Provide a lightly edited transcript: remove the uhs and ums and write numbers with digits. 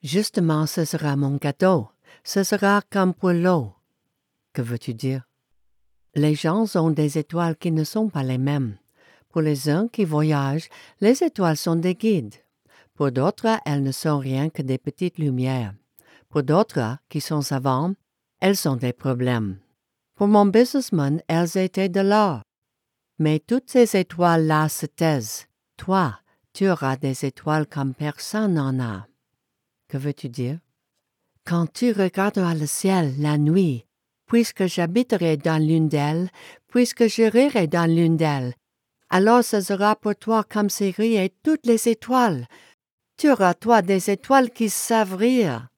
Justement, ce sera mon cadeau. Ce sera comme pour l'eau. Que veux-tu dire? Les gens ont des étoiles qui ne sont pas les mêmes. Pour les uns qui voyagent, les étoiles sont des guides. Pour d'autres, elles ne sont rien que des petites lumières. Pour d'autres, qui sont savants, elles sont des problèmes. Pour mon businessman, elles étaient de l'or. Mais toutes ces étoiles-là se taisent. Toi, tu auras des étoiles comme personne n'en a. Que veux-tu dire? Quand tu regarderas le ciel la nuit, puisque j'habiterai dans l'une d'elles, puisque je rirai dans l'une d'elles, alors ce sera pour toi comme si riaient toutes les étoiles. Tu auras, toi, des étoiles qui savent rire.